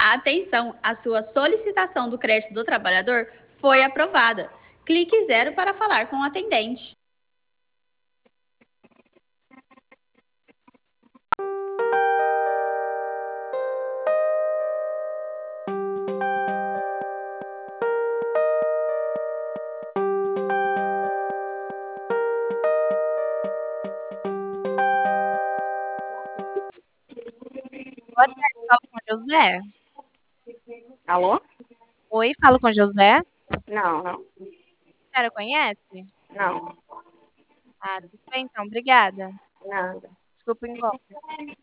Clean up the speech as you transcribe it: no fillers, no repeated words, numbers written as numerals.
Atenção, a sua solicitação do crédito do trabalhador foi aprovada. Clique zero para falar com o atendente. Boa tarde, falo com o José. Alô? Oi, falo com o José. Não, não, A senhora conhece? não, Ah, tudo bem então, obrigada. nada. Desculpa o incômodo.